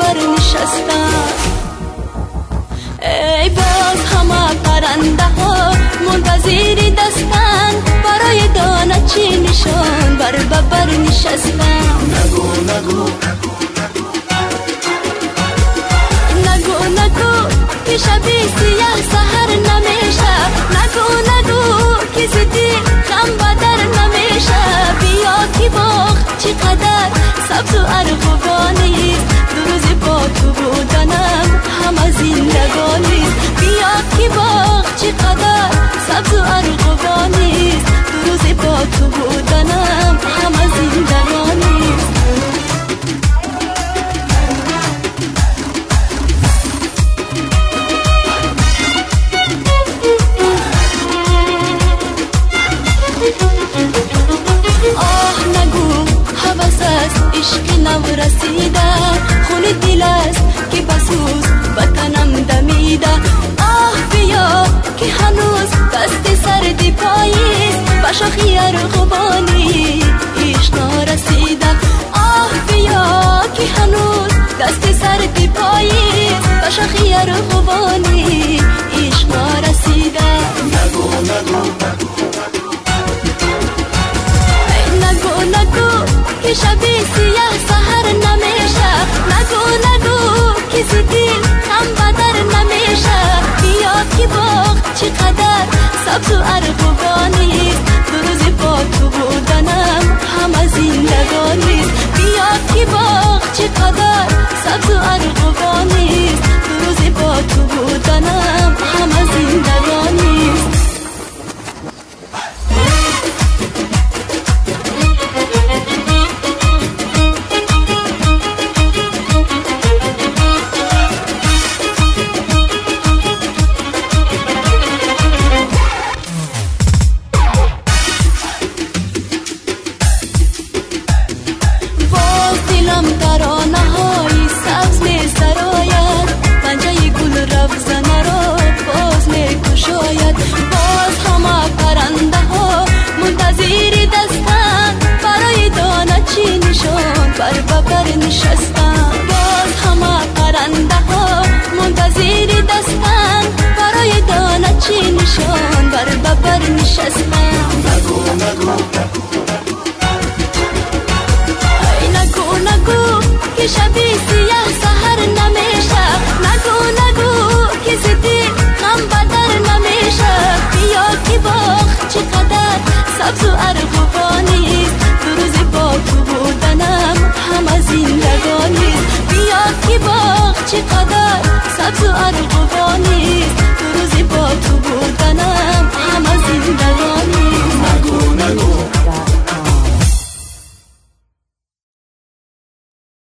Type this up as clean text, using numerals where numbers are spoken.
بر نشستن. ای باز همه پرنده ها منتظر دستن، برای دانه چی نشان بر ببر نشستن. نگو نگو نگو نگو که شبی سیاه سحر نمیشه، نگو نگو که زدی غم بدر نمیشه. بیا که باغ چقدر سبز و ارغوانیست، دو روز با تو بودنم همه زندگانیست. بیا که باغ چقدر سبز و ارغوانیست، دو روز با تو بودنم همه زندگانیست. عشق نو رسیده، خون دل است که بسوز وطنم دمیده. آه بیا که هنوز دست سردی پاییست، به شاخی ارغوانی عشق نرسیده. آه بیا که هنوز دست سردی پاییست، به شاخی ارغوانی عشق نرسیده. نگو نگو نگو نگو که شبی سیاه سحر نمیشه، نگو نگو که زدی غم بدر نمیشه. بیا که باغ چقدر سبز و ارغوانیست، دو روز با تو بودنم همه زندگانیست. بیا که باغ چقدر سبز و ارغوانیست، دو روز با تو بودنم همه زندگانیست. شبی سیاه سحر نمیشه، نگو نگو که زدی غم بدر نمیشه. بیا که باغ چقدر سبز و ارغوانیست، دو روز با تو بودنم همه زندگانیست. بیا که باغ چقدر سبز و ارغوانیست،